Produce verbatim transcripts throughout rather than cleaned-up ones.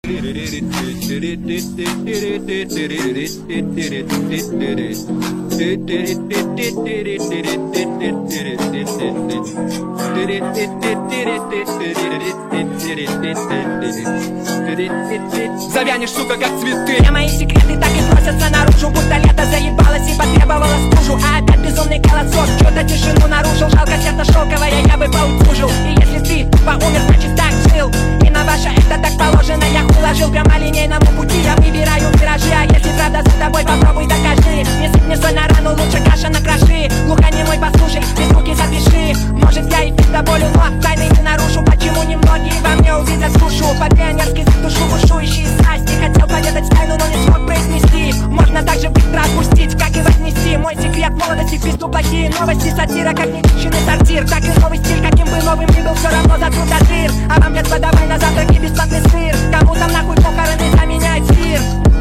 Завянешь, сука, как цветы. Все мои секреты так и просятся наружу, будто лето заебалось и потребовало стужу. А опять безумный голосок чью-то тишину нарушил. Жалко, сердце шелковое, я бы поутюжил. И если ты тупо умер, значит так жил. И на ваше это так положено, я уложил прямо линейному пути. Я выбираю виражи, а если правда за тобой, попробуй докажи. Не сыпь мне соль на рану, лучше каша на кроши. Глухонемой послушай, без руки запиши. Может я и пить до болю, но тайны не нарушу. Почему немногие во мне увидят скушу? По-пионерски за душу бушующие страсти. Хотел поведать тайну, но не смог произнести. Можно так же быстро отпустить, как и вознести. Мой секрет молодости, пизду плохие новости. Сатира, как нечищенный сортир. Так и новый стиль, каким бы новым ни был, все равно затрут от дыр. А вам, детство, давай на завтраке бесплатный сыр. Кому там нахуй похороны заменяет мир.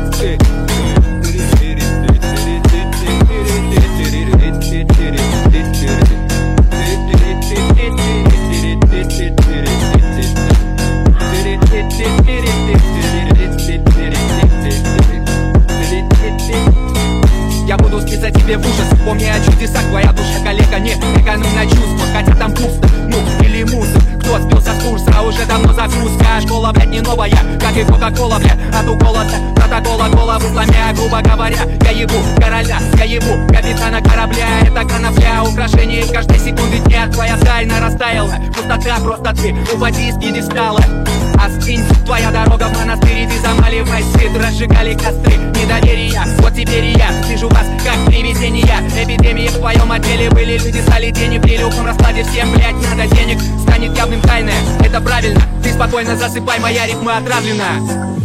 Я буду списать тебе в ужас. Помни о чудесах, твоя душа, коллега, не экономь на чувствах. Хотя там пусто, ну или мусор. Кто сбился с курса, уже давно загрузка. Школа, блядь, не новая, как и кока-кола, блядь. От укола протокола голову сломя. Грубо говоря, я ебу короля, я ебу капитана корабля. Это конопля, украшение каждой секунды дня. Твоя тайна растаяла, пустота, просто ты упади с пьедестала. Остынь, твоя дорога в монастырь, ты замаливай свет. Разжигали костры недоверия, вот теперь и я вижу вас как привидения. Эпидемии в твоем отделе были, люди стали тени. При любом раскладе всем, блять, надо денег. Станет явным тайное, это правильно. Ты спокойно засыпай, моя рифма отравлена.